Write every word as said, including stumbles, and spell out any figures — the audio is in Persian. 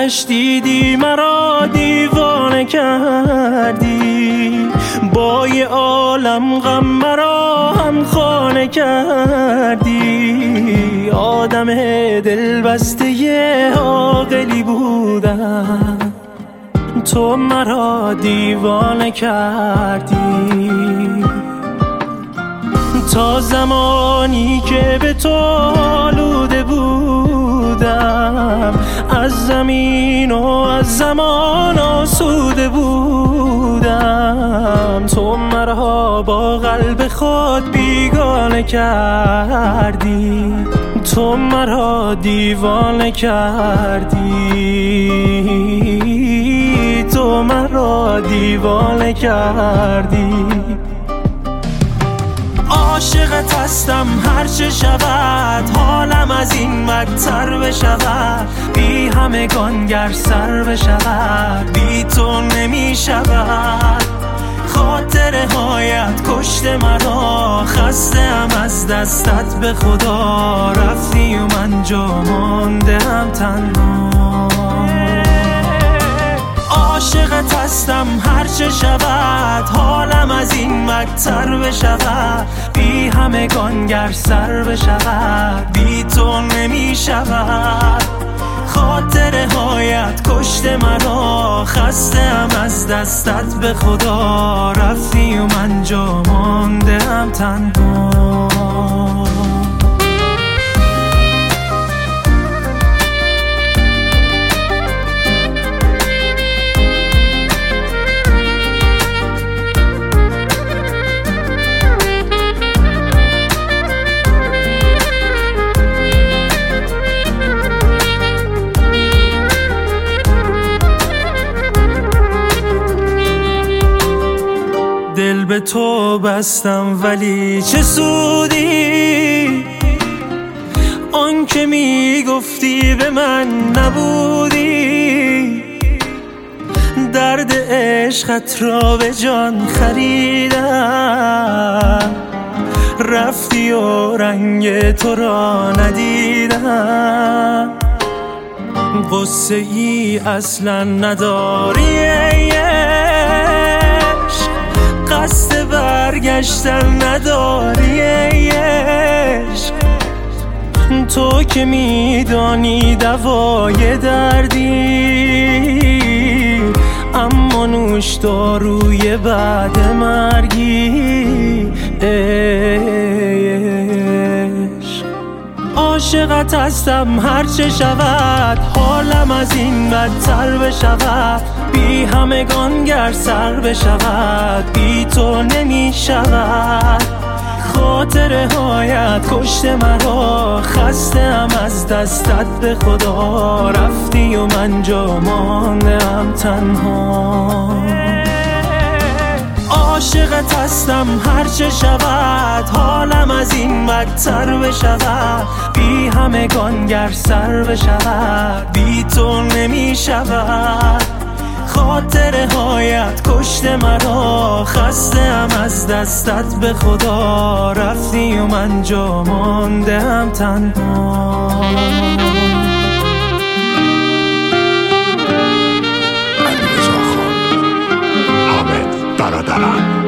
چشمش دیدی مرا دیوانه کردی، با یه عالم غم مرا هم خانه کردی. آدم دل بسته یه عاقلی بودم، تو مرا دیوانه کردی. تا زمانی که به تو آلوده بودم، از زمین و از زمان آسوده بودم. تو مرا با قلب خود بیگانه کردی، تو مرا دیوانه کردی، تو مرا دیوانه کردی. عاشقت هستم هرچه شود، حالم از این بدتر بشود. بی همگان گر سر بشود، بی تو نمی شود. خاطره هایت کشت مرا، خسته‌ام از دستت به خدا. رفتی و من جا مانده‌ام تنها. عاشقت هستم هرچه شود، حالم از این بدتر بشود. بی همگان گر سر بشود، بی تو نمی شود. خاطره هایت کشت مرا، خسته‌ام از دستت به خدا. رفتی و من جا مانده‌ام تنها. دل به تو بستم ولی چه سودی، آن که می گفتی به من نبودی. درد عشقت را به جان خریدم، رفتی و رنگ تو را ندیدم. قصه ای اصلا نداری قصد برگشتن نداری عشق. تو که میدانی دوای دردی، اما نوش داروی بعد مرگی عشق. عاشقت هستم هرچه شود، حالم از این بدتر بشود. بی همگان گر سر بشود، بی تو نمی شود. خاطره هایت کشت مرا، خسته‌ام از دستت به خدا. رفتی و من جا مانده‌ام تنها. عاشقت هستم هرچه شود، حالم از این بدتر بشود. بی همگان گر سر بشود، بی تو نمی شود. خاطره هایت کشت مرا، خسته‌ام از دستت به خدا. رفتی و من جا مانده‌ام تنها. علیرضا خان، حامد برادرم.